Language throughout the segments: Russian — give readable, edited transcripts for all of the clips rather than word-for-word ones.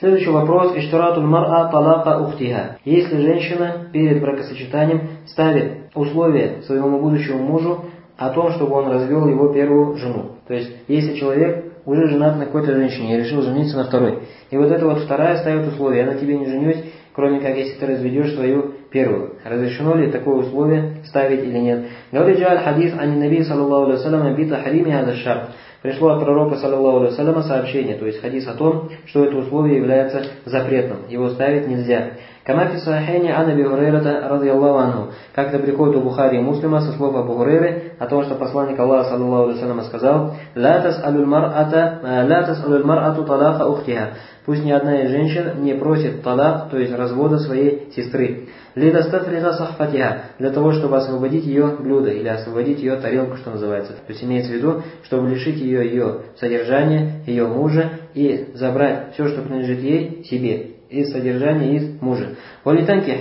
Следующий вопрос. Иштаратуль мар'a талака ухтиха. Если женщина перед бракосочетанием ставит условие своему будущему мужу о том, чтобы он развел его первую жену. То есть, если человек уже женат на какой-то женщине и решил жениться на второй. И вот эта вот вторая ставит условие: я на тебе не женюсь, кроме как если ты разведешь свою первую. Разрешено ли такое условие ставить или нет? Говорит хадис ан наби саллаллаху алейхи вассалям би тахрими хаза шарт. Пришло от пророка саллаллаху алейхи вассаляма сообщение, то есть хадис о том, что это условие является запретным, его ставить нельзя. Кама фи сахихайни ан Аби Хурайрата радийаллаху анху. Как-то приходит у Бухари и Муслима со слов Абу Хурайры о том, что посланник Аллаха саллаллаху алейхи вассалям сказал: ла тас'алуль мар'ату талака ухтиха. Пусть ни одна из женщин не просит талак, то есть развода своей сестры. Лидастафрига сахфатиха, для того, чтобы освободить ее блюдо или освободить ее тарелку, что называется. То есть имеется в виду, чтобы лишить ее содержания, ее мужа и забрать все, что принадлежит ей, себе. Из содержания из мужа. Но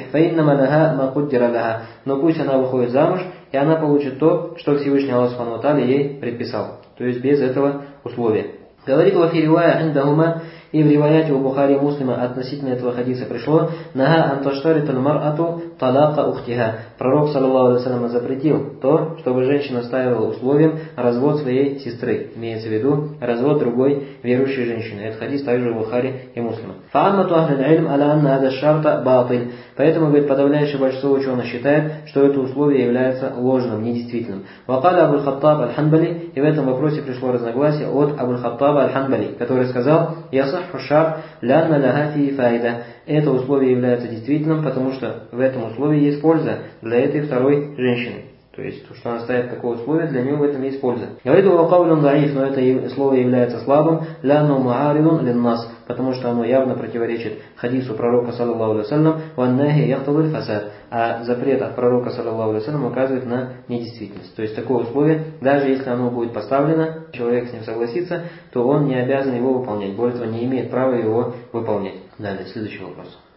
пусть она выходит замуж, и она получит то, что Всевышний Аллах Субхану ва Тааля ей предписал. То есть без этого условия. Говорит Вафи ривая индахума, и в риваяте у Бухари и Муслима относительно этого хадиса пришло: нага анташтарит аль-мар'ату талака ухтиха. Пророк саллаллаху алейхи вассалям запретил то, чтобы женщина ставила условием развод своей сестры. Имеется в виду развод другой верующей женщины. Этот хадис также у Бухари и Муслима. Фа'аммату ахлиль илм аля анна ада шарта батиль. Поэтому, говорит, подавляющее большинство ученых считает, что это условие является ложным, недействительным. Вакаля Абуль Хаттаб аль-Ханбали, и в этом вопросе пришло разногласие от Абуль Хаттаба аль-Ханбали, который сказал: ясахху шар лянна ляха фи файда. Это условие является действительным, потому что в этом условии есть польза для этой второй женщины. То есть, то, что она ставит такое условие, для нее в этом есть польза. Говорит Вакаулюн даиф, но это слово является слабым, лянну муарилун линнас, потому что оно явно противоречит хадису пророка саллаллаху алейхи вассалям, ваннахи яхтадуль фасад, а запрет от пророка саллаллаху алейхи вассалям указывает на недействительность. То есть такое условие, даже если оно будет поставлено, человек с ним согласится, то он не обязан его выполнять, более того, не имеет права его выполнять. Далее, следующий вопрос.